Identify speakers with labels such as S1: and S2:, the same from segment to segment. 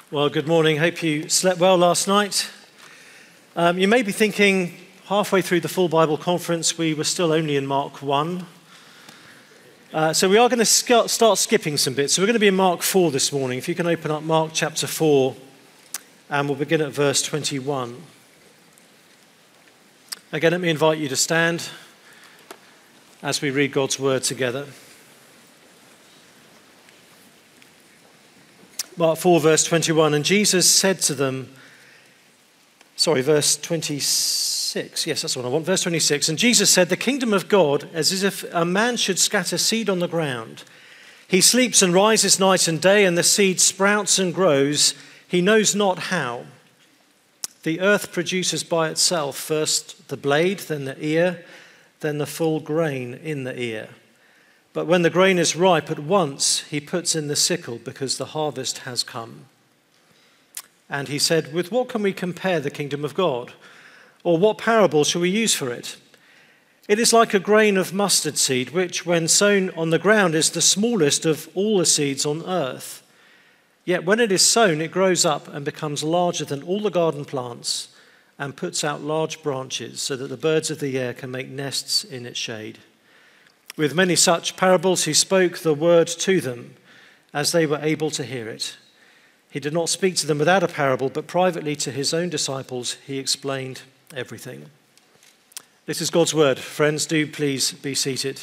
S1: Well, good morning. Hope you slept well last night. You may be thinking, halfway through the full Bible conference, we were still only in Mark 1. So we are going to start skipping some bits. So we're going to be in Mark 4 this morning. If you can open up Mark chapter 4, and we'll begin at verse 21. Again, let me invite you to stand as we read God's word together. Mark 4, verse 21, and Jesus said to them, verse 26, yes, that's what I want, verse 26, and Jesus said, the kingdom of God is as if a man should scatter seed on the ground. He sleeps and rises night and day, and the seed sprouts and grows, he knows not how. The earth produces by itself first the blade, then the ear, then the full grain in the ear. But when the grain is ripe, at once he puts in the sickle because the harvest has come. And he said, with what can we compare the kingdom of God? Or what parable shall we use for it? It is like a grain of mustard seed, which when sown on the ground is the smallest of all the seeds on earth. Yet when it is sown, it grows up and becomes larger than all the garden plants and puts out large branches so that the birds of the air can make nests in its shade. With many such parables, he spoke the word to them as they were able to hear it. He did not speak to them without a parable, but privately to his own disciples, he explained everything. This is God's word. Friends, do please be seated.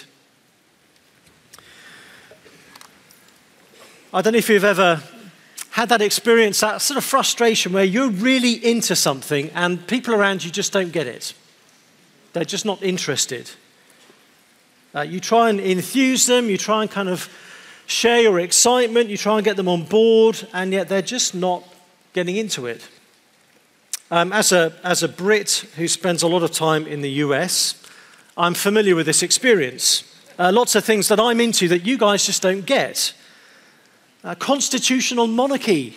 S1: I don't know if you've ever had that experience, that sort of frustration where you're really into something and people around you just don't get it. They're just not interested. You try and enthuse them, you try and kind of share your excitement, you try and get them on board, and yet they're just not getting into it. As a Brit who spends a lot of time in the US, I'm familiar with this experience. Lots of things that I'm into that you guys just don't get. Constitutional monarchy.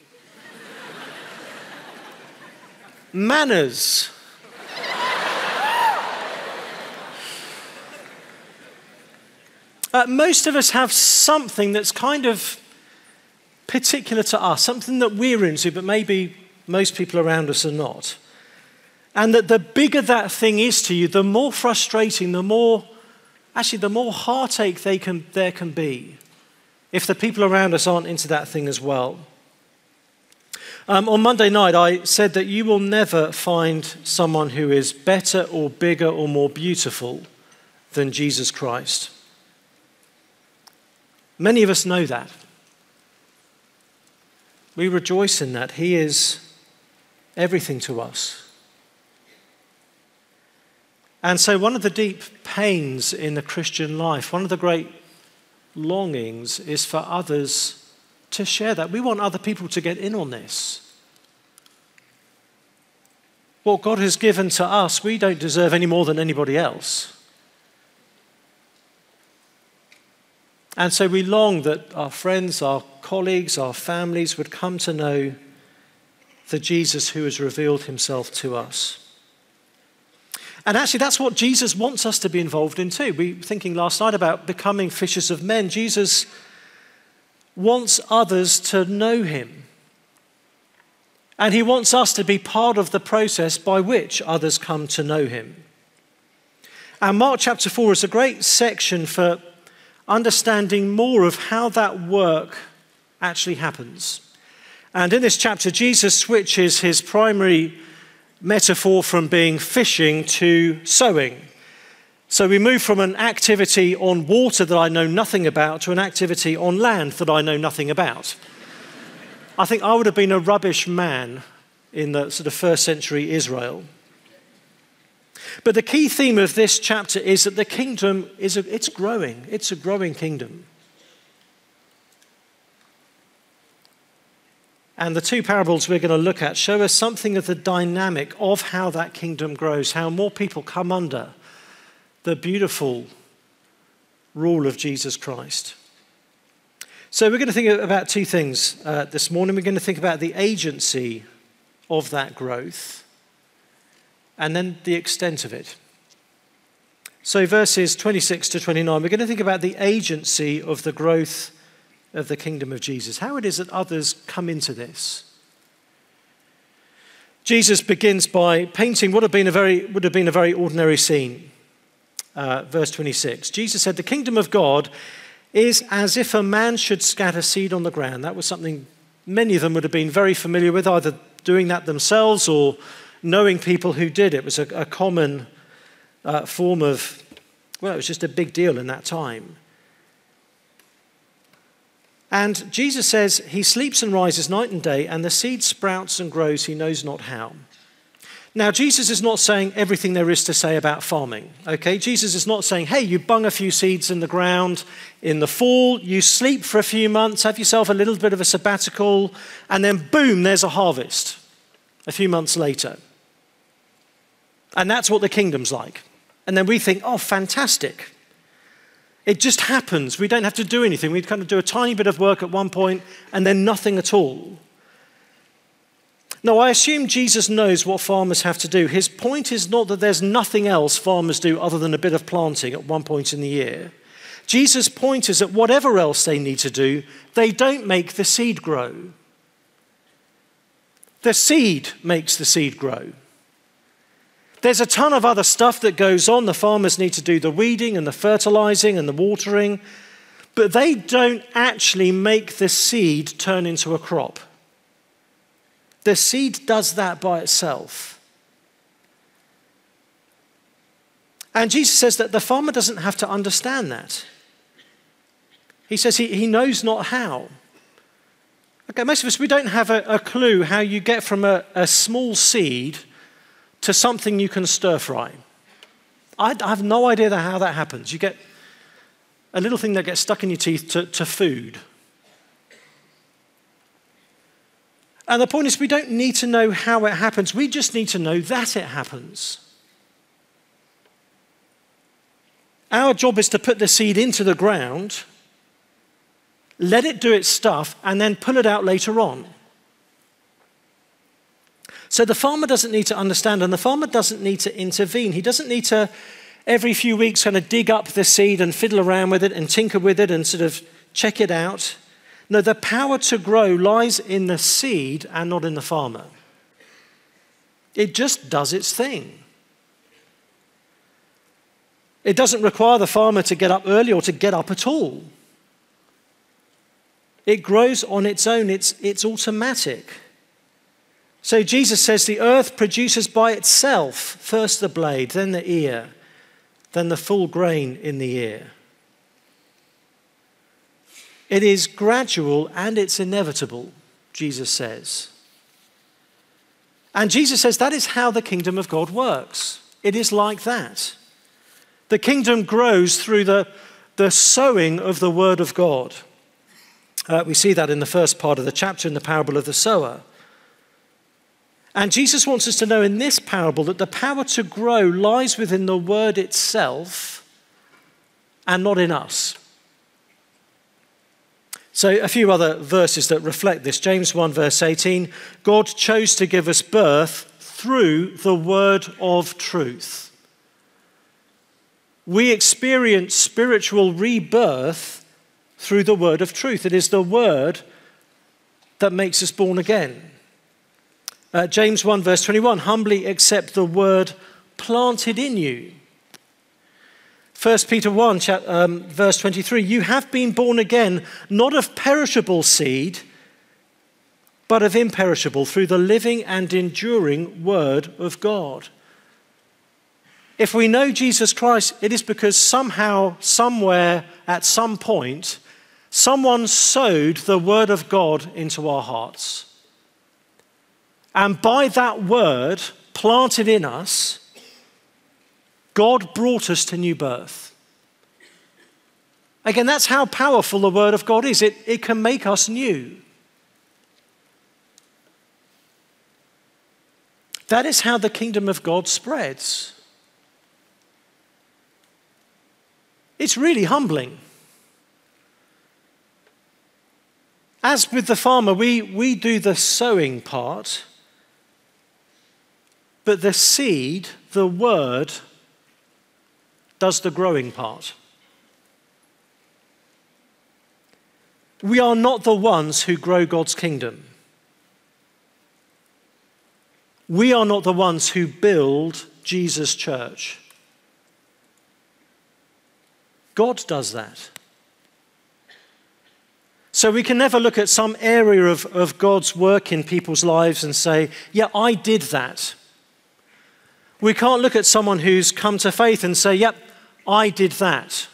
S1: Manners. Most of us have something that's kind of particular to us, something that we're into, but maybe most people around us are not. And that the bigger that thing is to you, the more frustrating, the more heartache there can be if the people around us aren't into that thing as well. On Monday night, I said that you will never find someone who is better or bigger or more beautiful than Jesus Christ. Many of us know that. We rejoice in that. He is everything to us. And so one of the deep pains in the Christian life, one of the great longings is for others to share that. We want other people to get in on this. What God has given to us, we don't deserve any more than anybody else. And so we long that our friends, our colleagues, our families would come to know the Jesus who has revealed himself to us. And actually that's what Jesus wants us to be involved in too. We were thinking last night about becoming fishers of men. Jesus wants others to know him. And he wants us to be part of the process by which others come to know him. And Mark chapter 4 is a great section for understanding more of how that work actually happens. And in this chapter, Jesus switches his primary metaphor from being fishing to sowing. So we move from an activity on water that I know nothing about to an activity on land that I know nothing about. I think I would have been a rubbish man in the sort of first century Israel. But the key theme of this chapter is that the kingdom it's growing. It's a growing kingdom. And the two parables we're going to look at show us something of the dynamic of how that kingdom grows, how more people come under the beautiful rule of Jesus Christ. So we're going to think about two things this morning. We're going to think about the agency of that growth and then the extent of it. So verses 26 to 29, we're going to think about the agency of the growth of the kingdom of Jesus, how it is that others come into this. Jesus begins by painting what would have been a very ordinary scene. Verse 26. Jesus said, "The kingdom of God is as if a man should scatter seed on the ground." That was something many of them would have been very familiar with, either doing that themselves or knowing people who did. It was a common form of, well, it was just a big deal in that time. And Jesus says, "He sleeps and rises night and day, and the seed sprouts and grows, he knows not how." Now, Jesus is not saying everything there is to say about farming, okay? Jesus is not saying, hey, you bung a few seeds in the ground in the fall, you sleep for a few months, have yourself a little bit of a sabbatical, and then boom, there's a harvest a few months later. And that's what the kingdom's like. And then we think, oh, fantastic. It just happens. We don't have to do anything. We kind of do a tiny bit of work at one point and then nothing at all. No, I assume Jesus knows what farmers have to do. His point is not that there's nothing else farmers do other than a bit of planting at one point in the year. Jesus' point is that whatever else they need to do, they don't make the seed grow. The seed makes the seed grow. There's a ton of other stuff that goes on. The farmers need to do the weeding and the fertilizing and the watering, but they don't actually make the seed turn into a crop. The seed does that by itself. And Jesus says that the farmer doesn't have to understand that. He says he knows not how. Okay, most of us, we don't have a clue how you get from a small seed to something you can stir fry. I have no idea how that happens. You get a little thing that gets stuck in your teeth to food. And the point is, we don't need to know how it happens. We just need to know that it happens. Our job is to put the seed into the ground, let it do its stuff, and then pull it out later on. So the farmer doesn't need to understand, and the farmer doesn't need to intervene. He doesn't need to, every few weeks, kind of dig up the seed and fiddle around with it and tinker with it and sort of check it out. No, the power to grow lies in the seed and not in the farmer. It just does its thing. It doesn't require the farmer to get up early or to get up at all. It grows on its own. It's automatic. So Jesus says the earth produces by itself first the blade, then the ear, then the full grain in the ear. It is gradual and it's inevitable, Jesus says. And Jesus says that is how the kingdom of God works. It is like that. The kingdom grows through the sowing of the word of God. We see that in the first part of the chapter in the parable of the sower. And Jesus wants us to know in this parable that the power to grow lies within the word itself and not in us. So a few other verses that reflect this. James 1 verse 18, God chose to give us birth through the word of truth. We experience spiritual rebirth through the word of truth. It is the word that makes us born again. James 1 verse 21, humbly accept the word planted in you. 1 Peter 1 verse 23, you have been born again, not of perishable seed, but of imperishable, through the living and enduring word of God. If we know Jesus Christ, it is because somehow, somewhere, at some point, someone sowed the word of God into our hearts. And by that word planted in us, God brought us to new birth. Again, that's how powerful the word of God is. It can make us new. That is how the kingdom of God spreads. It's really humbling. As with the farmer, we do the sowing part, but the seed, the word, does the growing part. We are not the ones who grow God's kingdom. We are not the ones who build Jesus' church. God does that. So we can never look at some area of God's work in people's lives and say, yeah, I did that. We can't look at someone who's come to faith and say, yep, I did that.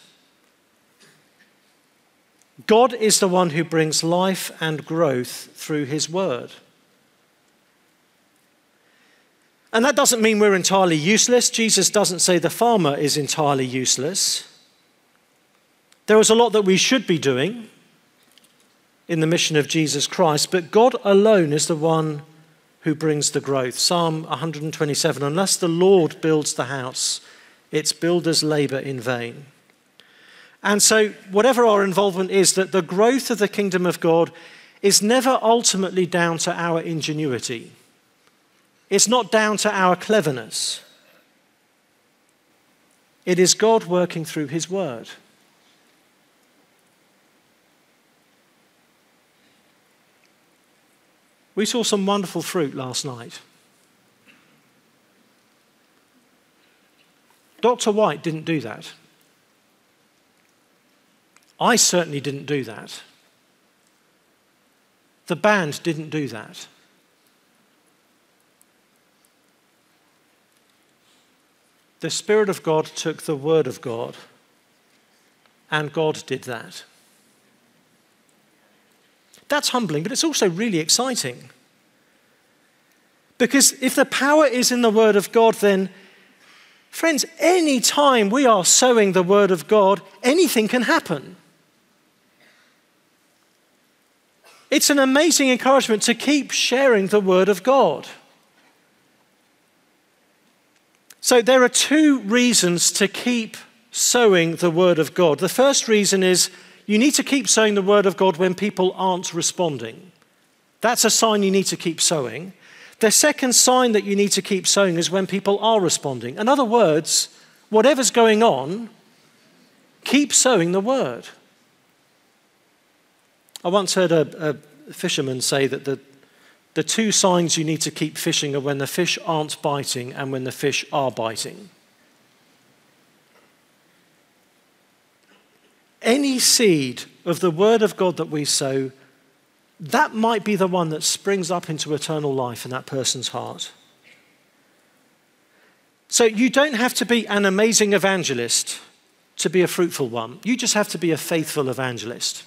S1: God is the one who brings life and growth through his word. And that doesn't mean we're entirely useless. Jesus doesn't say the farmer is entirely useless. There is a lot that we should be doing in the mission of Jesus Christ, but God alone is the one who brings the growth. Psalm 127, unless the Lord builds the house, its builders labor in vain. And so whatever our involvement is, that the growth of the kingdom of God is never ultimately down to our ingenuity. It's not down to our cleverness. It is God working through his word. We saw some wonderful fruit last night. Dr. White didn't do that. I certainly didn't do that. The band didn't do that. The Spirit of God took the Word of God, and God did that. That's humbling, but it's also really exciting. Because if the power is in the Word of God, then, friends, any time we are sowing the Word of God, anything can happen. It's an amazing encouragement to keep sharing the Word of God. So there are two reasons to keep sowing the Word of God. The first reason is you need to keep sowing the Word of God when people aren't responding. That's a sign you need to keep sowing. The second sign that you need to keep sowing is when people are responding. In other words, whatever's going on, keep sowing the Word. I once heard a fisherman say that the two signs you need to keep fishing are when the fish aren't biting and when the fish are biting. Any seed of the Word of God that we sow, that might be the one that springs up into eternal life in that person's heart. So you don't have to be an amazing evangelist to be a fruitful one. You just have to be a faithful evangelist.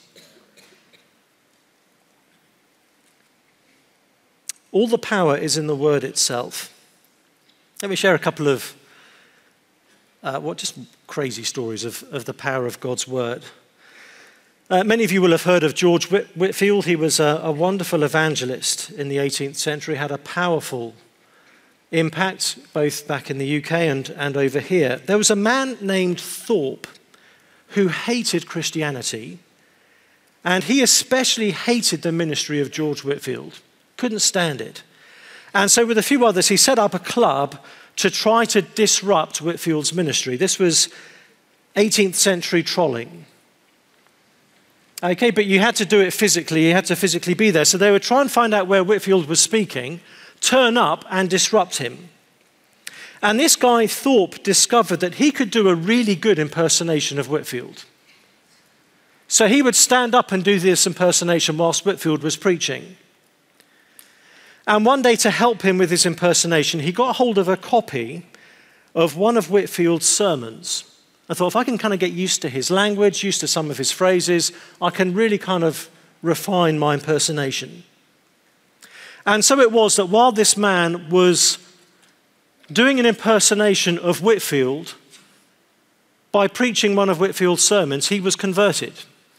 S1: All the power is in the Word itself. Let me share a couple of just crazy stories of the power of God's Word. Many of you will have heard of George Whitefield. He was a wonderful evangelist in the 18th century, had a powerful impact both back in the UK and over here. There was a man named Thorpe who hated Christianity, and he especially hated the ministry of George Whitefield. Couldn't stand it. And so with a few others, he set up a club to try to disrupt Whitefield's ministry. This was 18th century trolling. Okay, but you had to do it physically. You had to physically be there. So they would try and find out where Whitefield was speaking, turn up and disrupt him. And this guy, Thorpe, discovered that he could do a really good impersonation of Whitefield. So he would stand up and do this impersonation whilst Whitefield was preaching. And one day, to help him with his impersonation, he got hold of a copy of one of Whitefield's sermons. I thought, if I can kind of get used to his language, used to some of his phrases, I can really kind of refine my impersonation. And so it was that while this man was doing an impersonation of Whitefield, by preaching one of Whitefield's sermons, he was converted.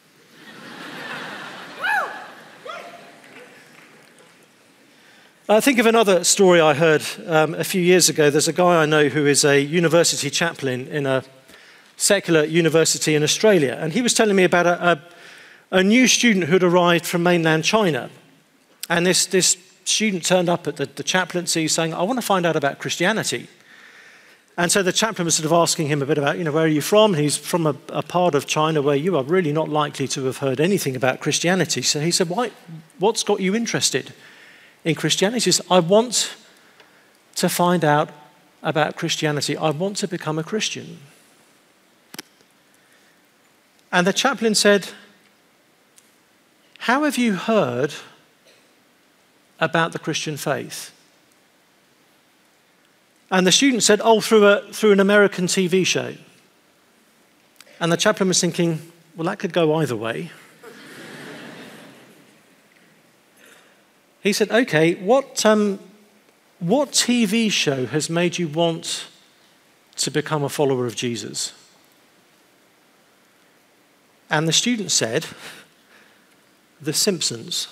S1: Think of another story I heard a few years ago. There's a guy I know who is a university chaplain in a secular university in Australia, and he was telling me about a new student who had arrived from mainland China. And this student turned up at the chaplaincy saying, I want to find out about Christianity. And so the chaplain was sort of asking him a bit about, where are you from? He's from a part of China where you are really not likely to have heard anything about Christianity. So he said, what's got you interested in Christianity? He says, I want to find out about Christianity. I want to become a Christian. And the chaplain said, how have you heard about the Christian faith? And the student said, through an American TV show. And the chaplain was thinking, well, that could go either way. He said, okay, what TV show has made you want to become a follower of Jesus? And the student said, The Simpsons.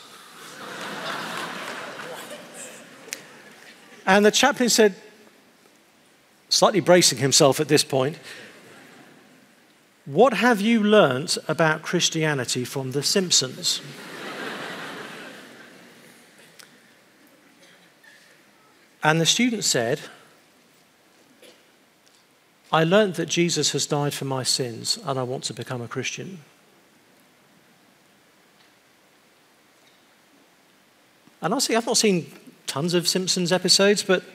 S1: And the chaplain said, slightly bracing himself at this point, what have you learnt about Christianity from The Simpsons? And the student said, I learnt that Jesus has died for my sins and I want to become a Christian. And honestly, I've not seen tons of Simpsons episodes, but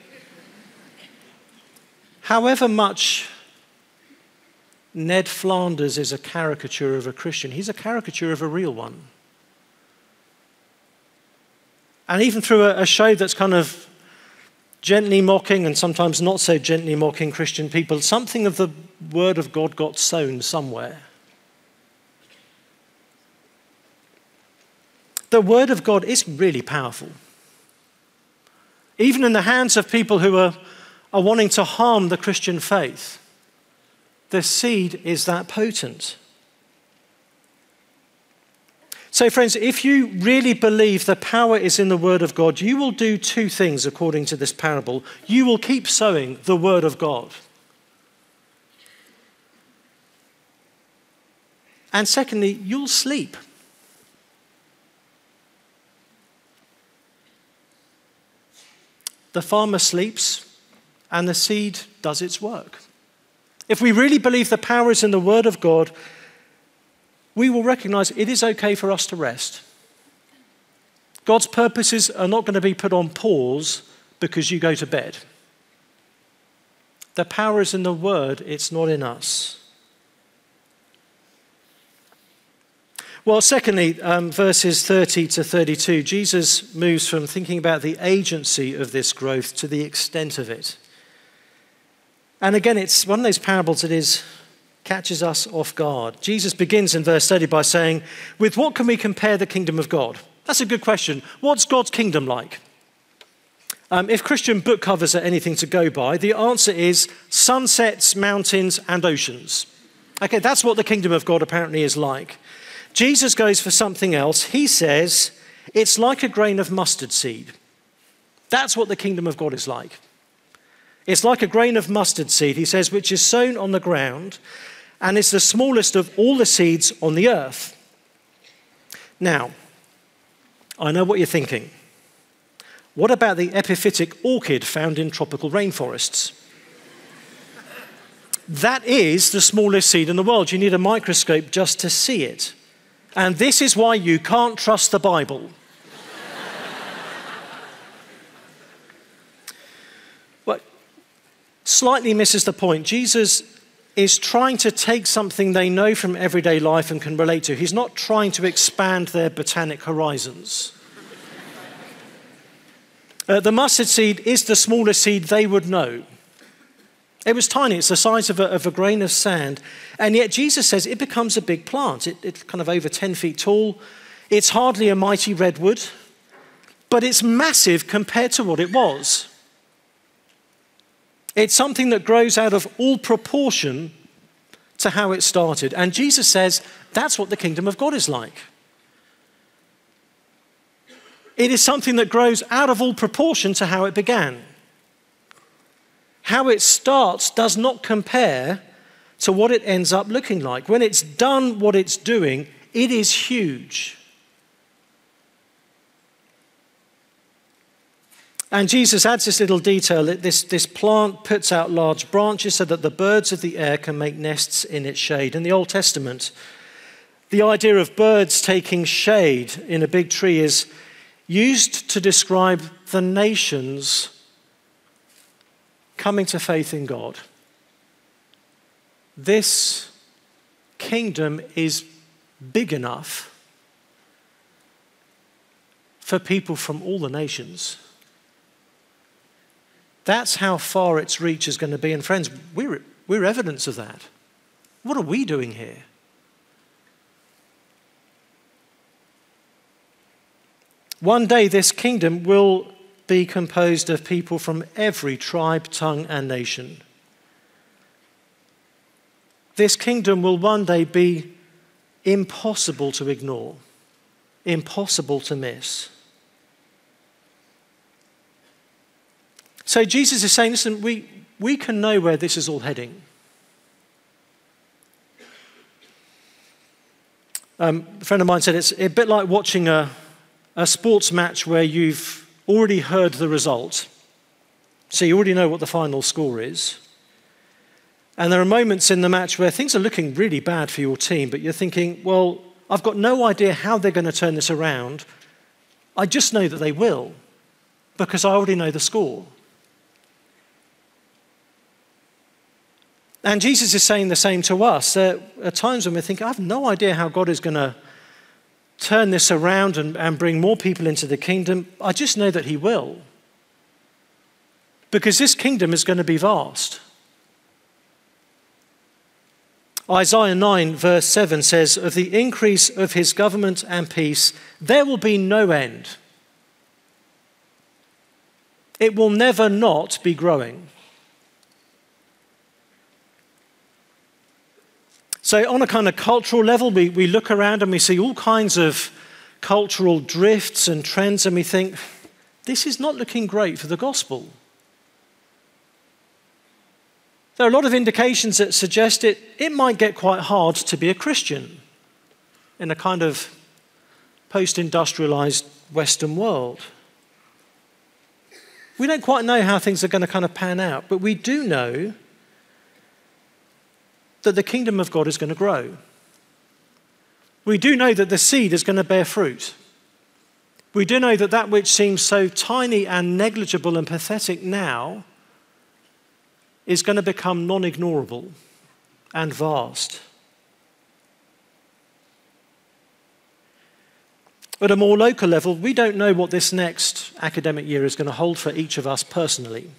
S1: however much Ned Flanders is a caricature of a Christian, he's a caricature of a real one. And even through a show that's kind of gently mocking and sometimes not so gently mocking Christian people, something of the word of God got sown somewhere. The word of God is really powerful. Even in the hands of people who are wanting to harm the Christian faith, the seed is that potent. So friends, if you really believe the power is in the word of God, you will do two things according to this parable. You will keep sowing the word of God. And secondly, you'll sleep. The farmer sleeps and the seed does its work. If we really believe the power is in the word of God, we will recognize it is okay for us to rest. God's purposes are not going to be put on pause because you go to bed. The power is in the word, it's not in us. Well, secondly, verses 30 to 32, Jesus moves from thinking about the agency of this growth to the extent of it. And again, it's one of those parables that catches us off guard. Jesus begins in verse 30 by saying, with what can we compare the kingdom of God? That's a good question. What's God's kingdom like? If Christian book covers are anything to go by, the answer is sunsets, mountains, and oceans. Okay, that's what the kingdom of God apparently is like. Jesus goes for something else. He says, it's like a grain of mustard seed. That's what the kingdom of God is like. It's like a grain of mustard seed, he says, which is sown on the ground and is the smallest of all the seeds on the earth. Now, I know what you're thinking. What about the epiphytic orchid found in tropical rainforests? That is the smallest seed in the world. You need a microscope just to see it. And this is why you can't trust the Bible. Well, slightly misses the point. Jesus is trying to take something they know from everyday life and can relate to. He's not trying to expand their botanic horizons. The mustard seed is the smallest seed they would know. It was tiny, it's the size of a grain of sand. And yet Jesus says it becomes a big plant. It's kind of over 10 feet tall. It's hardly a mighty redwood, but it's massive compared to what it was. It's something that grows out of all proportion to how it started. And Jesus says that's what the kingdom of God is like. It is something that grows out of all proportion to how it began. How it starts does not compare to what it ends up looking like. When it's done what it's doing, it is huge. And Jesus adds this little detail that this plant puts out large branches so that the birds of the air can make nests in its shade. In the Old Testament, the idea of birds taking shade in a big tree is used to describe the nations coming to faith in God. This kingdom is big enough for people from all the nations. That's how far its reach is going to be. And friends, we're evidence of that. What are we doing here? One day this kingdom will be composed of people from every tribe, tongue, and nation. This kingdom will one day be impossible to ignore, impossible to miss. So Jesus is saying, listen, we can know where this is all heading. A friend of mine said it's a bit like watching a sports match where you've already heard the result. So you already know what the final score is. And there are moments in the match where things are looking really bad for your team, but you're thinking, well, I've got no idea how they're going to turn this around. I just know that they will, because I already know the score. And Jesus is saying the same to us. There are times when we think, I have no idea how God is going to turn this around and bring more people into the kingdom. I just know that he will. Because this kingdom is going to be vast. Isaiah 9 verse 7 says, of the increase of his government and peace, there will be no end. It will never not be growing. So on a kind of cultural level, we look around and we see all kinds of cultural drifts and trends, and we think, this is not looking great for the gospel. There are a lot of indications that suggest it might get quite hard to be a Christian in a kind of post-industrialized Western world. We don't quite know how things are going to kind of pan out, but we do know that the kingdom of God is going to grow. We do know that the seed is going to bear fruit. We do know that that which seems so tiny and negligible and pathetic now is going to become non-ignorable and vast. At a more local level, we don't know what this next academic year is going to hold for each of us personally.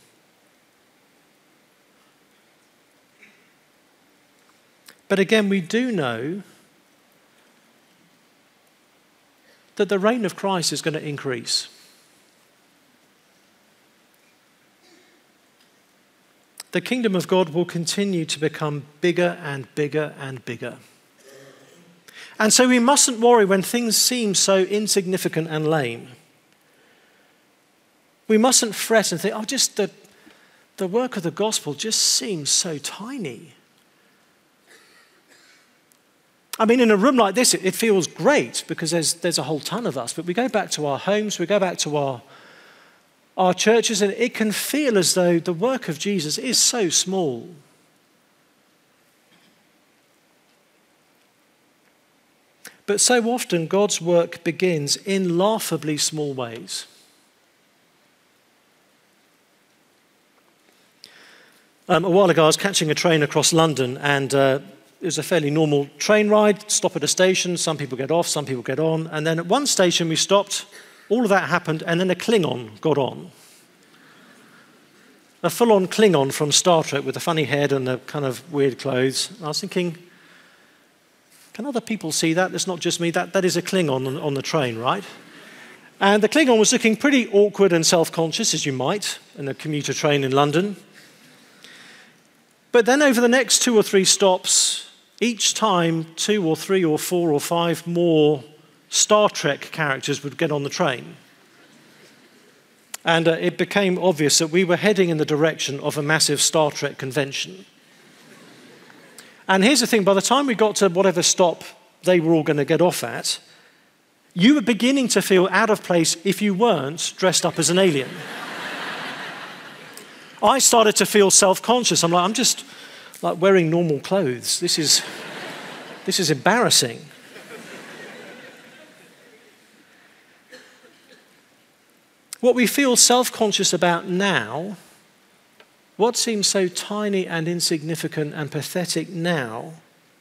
S1: But again, we do know that the reign of Christ is going to increase. The kingdom of God will continue to become bigger and bigger and bigger. And so we mustn't worry when things seem so insignificant and lame. We mustn't fret and think, just the work of the gospel just seems so tiny. I mean, in a room like this, it feels great because there's a whole ton of us. But we go back to our homes, we go back to our churches, and it can feel as though the work of Jesus is so small. But so often, God's work begins in laughably small ways. A while ago, I was catching a train across London, and it was a fairly normal train ride, stop at a station, some people get off, some people get on, and then at one station we stopped, all of that happened, and then a Klingon got on. A full-on Klingon from Star Trek with a funny head and the kind of weird clothes. I was thinking, can other people see that? It's not just me, that is a Klingon on the train, right? And the Klingon was looking pretty awkward and self-conscious, as you might, in a commuter train in London. But then over the next 2 or 3 stops, each time 2 or 3 or 4 or 5 more Star Trek characters would get on the train. And it became obvious that we were heading in the direction of a massive Star Trek convention. And here's the thing, by the time we got to whatever stop they were all going to get off at, you were beginning to feel out of place if you weren't dressed up as an alien. I started to feel self-conscious. I'm just like wearing normal clothes. This is embarrassing. What we feel self-conscious about now, what seems so tiny and insignificant and pathetic now,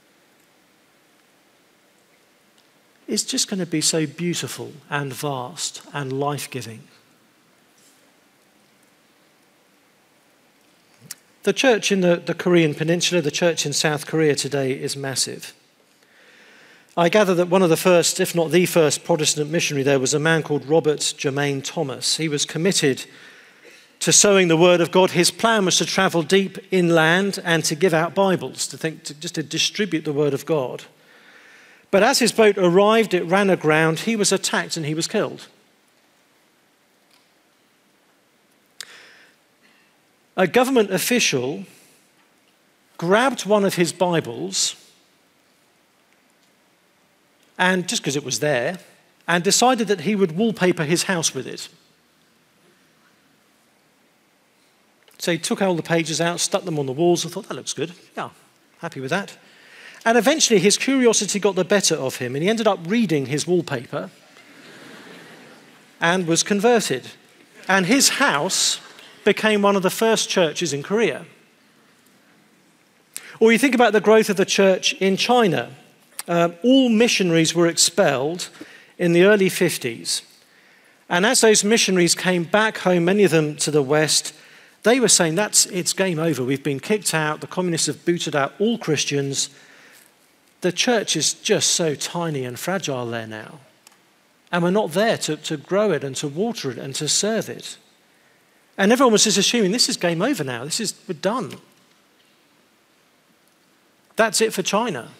S1: is just going to be so beautiful and vast and life-giving. The church in the Korean Peninsula, the church in South Korea today is massive. I gather that one of the first, if not the first, Protestant missionary there was a man called Robert Jermaine Thomas. He was committed to sowing the word of God. His plan was to travel deep inland and to give out Bibles, just to distribute the word of God. But as his boat arrived, it ran aground, he was attacked and he was killed. A government official grabbed one of his Bibles, and just because it was there, and decided that he would wallpaper his house with it. So he took all the pages out, stuck them on the walls, and thought, that looks good. Yeah, happy with that. And eventually his curiosity got the better of him, and he ended up reading his wallpaper and was converted. And his house became one of the first churches in Korea. Or you think about the growth of the church in China. All missionaries were expelled in the early 50s. And as those missionaries came back home, many of them to the West, they were saying, it's game over. We've been kicked out. The communists have booted out all Christians. The church is just so tiny and fragile there now. And we're not there to grow it and to water it and to serve it. And everyone was just assuming, this is game over now. We're done. That's it for China.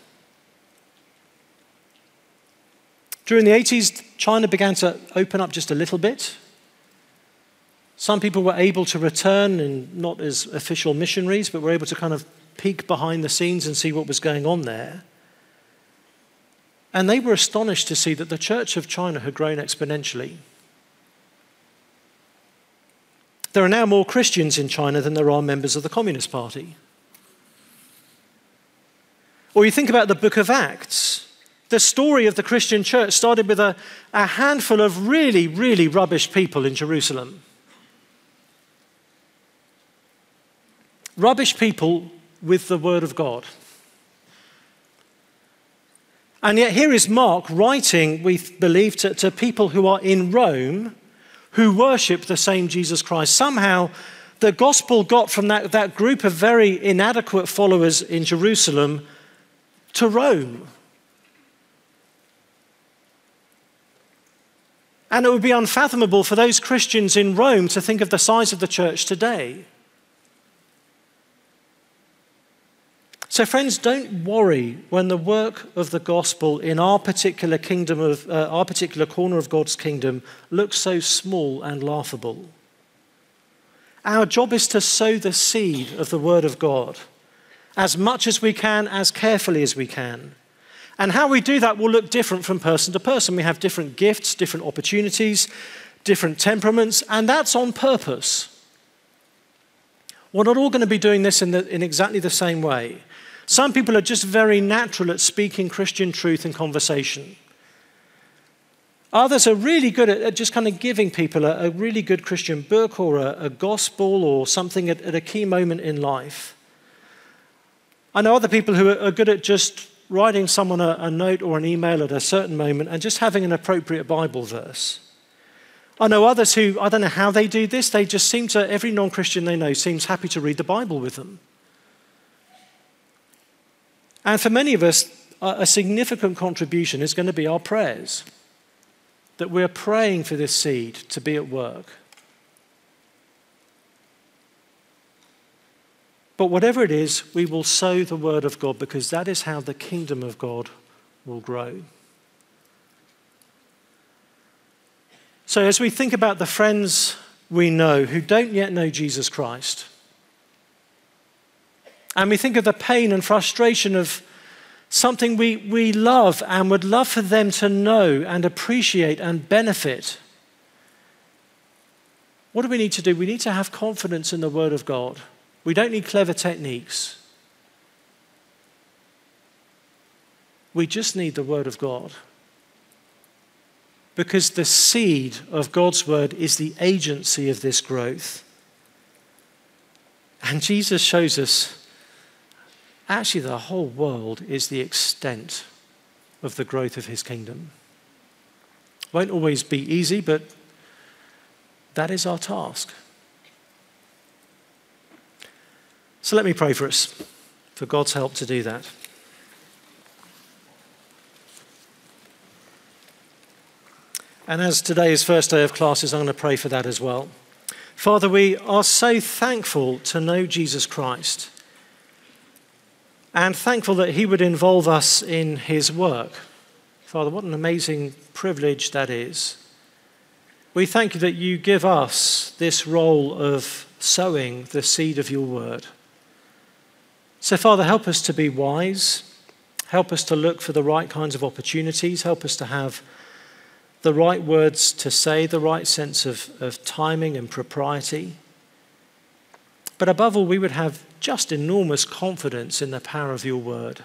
S1: During the 80s, China began to open up just a little bit. Some people were able to return, and not as official missionaries, but were able to kind of peek behind the scenes and see what was going on there. And they were astonished to see that the Church of China had grown exponentially. There are now more Christians in China than there are members of the Communist Party. Or you think about the book of Acts. The story of the Christian church started with a handful of really, really rubbish people in Jerusalem. Rubbish people with the word of God. And yet here is Mark writing, we believe, to people who are in Rome who worship the same Jesus Christ. Somehow the gospel got from that group of very inadequate followers in Jerusalem to Rome. And it would be unfathomable for those Christians in Rome to think of the size of the church today. So friends, don't worry when the work of the gospel in our particular kingdom our particular corner of God's kingdom looks so small and laughable. Our job is to sow the seed of the word of God as much as we can, as carefully as we can. And how we do that will look different from person to person. We have different gifts, different opportunities, different temperaments, and that's on purpose. We're not all going to be doing this in exactly the same way. Some people are just very natural at speaking Christian truth in conversation. Others are really good at just kind of giving people a really good Christian book or a gospel or something at a key moment in life. I know other people who are good at just writing someone a note or an email at a certain moment and just having an appropriate Bible verse. I know others who, I don't know how they do this, they just seem to, every non-Christian they know seems happy to read the Bible with them. And for many of us, a significant contribution is going to be our prayers. That we're praying for this seed to be at work. But whatever it is, we will sow the word of God because that is how the kingdom of God will grow. So as we think about the friends we know who don't yet know Jesus Christ, and we think of the pain and frustration of something we love and would love for them to know and appreciate and benefit, What do we need to do? We need to have confidence in the Word of God. We don't need clever techniques. We just need the Word of God. Because the seed of God's Word is the agency of this growth. And Jesus shows us actually the whole world is the extent of the growth of his kingdom. Won't always be easy, but that is our task. So let me pray for us, for God's help to do that. And as today is first day of classes, I'm going to pray for that as well. Father, we are so thankful to know Jesus Christ and thankful that he would involve us in his work. Father, what an amazing privilege that is. We thank you that you give us this role of sowing the seed of your word. So, Father, help us to be wise. Help us to look for the right kinds of opportunities. Help us to have the right words to say, the right sense of timing and propriety. But above all, we would have just enormous confidence in the power of your word.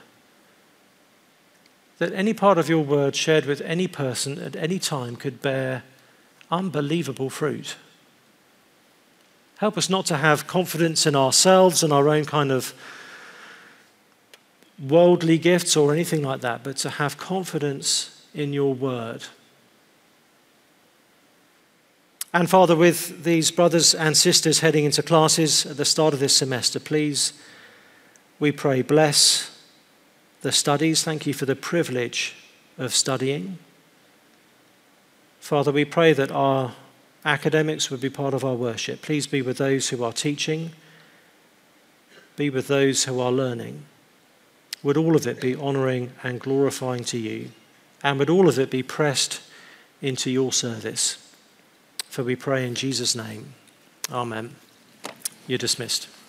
S1: That any part of your word shared with any person at any time could bear unbelievable fruit. Help us not to have confidence in ourselves and our own kind of worldly gifts or anything like that, but to have confidence in your word. And Father, with these brothers and sisters heading into classes at the start of this semester, please, we pray, bless the studies. Thank you for the privilege of studying. Father, we pray that our academics would be part of our worship. Please be with those who are teaching. Be with those who are learning. Would all of it be honouring and glorifying to you? And would all of it be pressed into your service? For we pray in Jesus' name. Amen. You're dismissed.